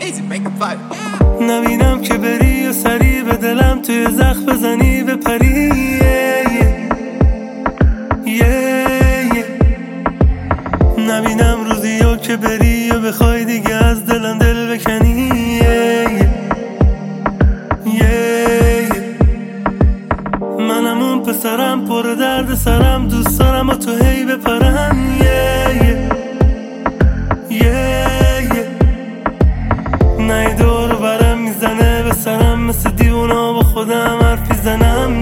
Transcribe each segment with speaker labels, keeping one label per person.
Speaker 1: نبینم که بری و سری به دلم توی زخم بزنی بپری نبینم روزی که بری و بخوای دیگه از دلم دل بکنی منم اون پسرم پر درد سرم، دوست دارم و تو هی بپرم نه دور برم میزنه به سرم، مثل دیونا با خودم حرفی زنم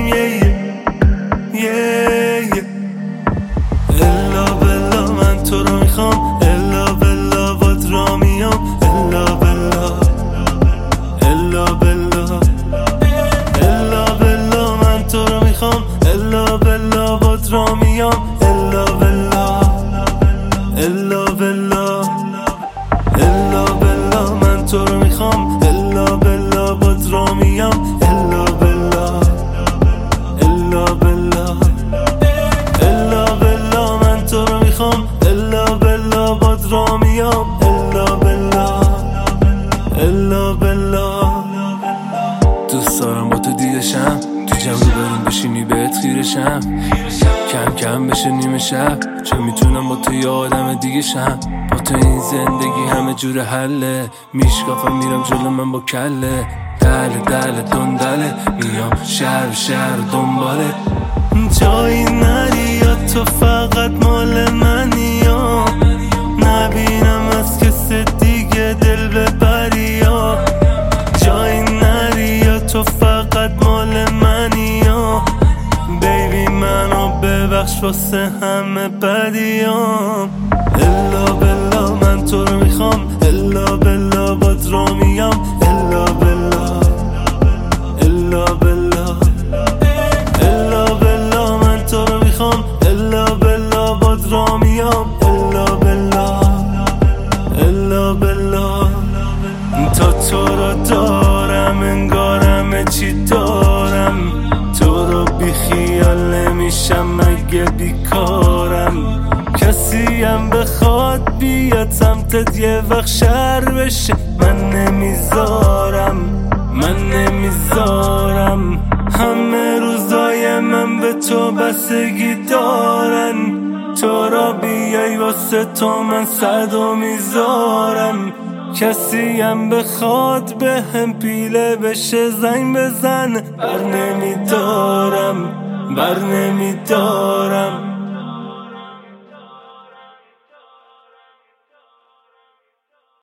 Speaker 1: الا بلا من تو رو میخوام، الا بلا باد را میام، الا بلا الا بلا الا بلا من تو رو میخوام، الا بلا باد را میام، الا بلا الا بلا الا بلا من تو رو میخوام، الا بلا باد را میام، الا بلا الا بلا الا بلا من تو رو میخوام، الا بلا باد را میام، الا بلا الا بلا دوست دارم با تو دیدشم، تو جمع رو بریم بشینی بهت خیرشم، کم کم بشه نیمه شب، چه میتونم با تو یه آدم دیگه شم، با تو این زندگی همه جور حله، میشکافم میرم جلو من با کله، دله دله دندله میام شهر به شهر دنباله، جایی نری یا تو فقط مال منی یا نبینم از کس دیگه دل ببری یا جایی نری یا تو فقط مال منی یا بیبی منو ببخش واسه همه بدیام، الا بلا من تو رو میخوام، الا بلا باد را میام، الا بلا الا بلا الا بلا من تو رو میخوام، الا بلا باد را میام، الا بلا الا بلا تا تو رو دارم انگارم چی دارم، تو رو بی خیال نمیشم مگه بیکارم، کسی هم بخواد بیاد سمتت یه وقت شر بشه، من نمیذارم همه روزای من به تو بستگی دارن، تو را بیای واسه تو من صدو میذارم، کسی هم بخواد به هم پیله بشه زنگ بزن، بر نمیدارم